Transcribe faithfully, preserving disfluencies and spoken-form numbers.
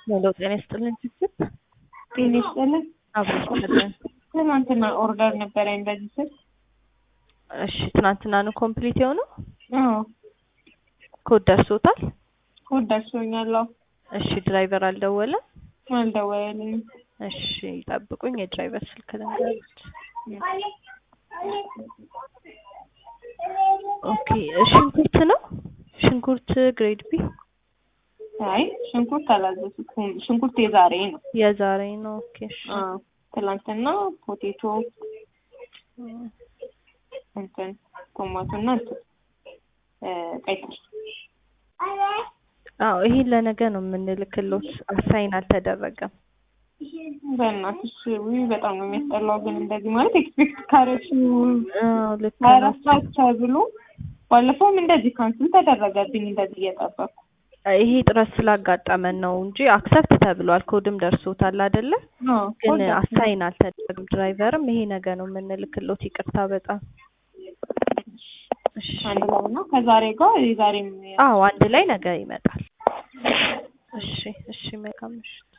ሄሎ ጤና ይስጥልኝ ችግር ጤና ይስጥልኝ። አብሮሽ ተደረገ። ትናንትና ኦርደር ነበረኝ እንደዚህ ስል እሺ ትናንትና ነው ኮምፕሊት የሆነው? አዎ ኮድ ደርሶታል? ኮድ ደርሶኛል። እሺ ድራይቨር አልደወለም? አልደወለልኝም። እሺ ጠብቁኝ የድራይቨር ስልክ ልንገርሽ። ኦኬ ሽንኩርት ነው? ሽንኩርት ግሬድ ቢ? አይ ሽንኩርት አላዘዝኩም። ሽንኩርት የዛሬ ነው። የዛሬ ነው። ኦኬ እሺ። አዎ ትናንትና ፖቴቶ እንትን ቶማቶና ቀይ ስር። አዎ ይሄ ለነገ ነው የምንልክሎት። አሳይን አልተደረገም። በእናትሽ ውይ በጣም ነው የሚያስጠላው። ግን እንደዚህ ማለት ኤክስፔክት ካረችው አዎ ልክ አራሳቻ ብሎ ባለፈውም እንደዚህ ካንስል ተደረገብኝ እንደዚህ እየጠበቅኩ። ይሄ ጥረት ስላጋጠመን ነው እንጂ አክሰፕት ተብሏል። ኮድም ደርሶታል አይደለ? ግን አሳይን አልተደረገም። ድራይቨርም ይሄ ነገ ነው የምንልክሎት። ይቅርታ በጣም እሺ። አንድ ላይ ነው ከዛሬ ጋር የዛሬም አዎ አንድ ላይ ነገ ይመጣል። እሺ እሺ መልካም እሺ።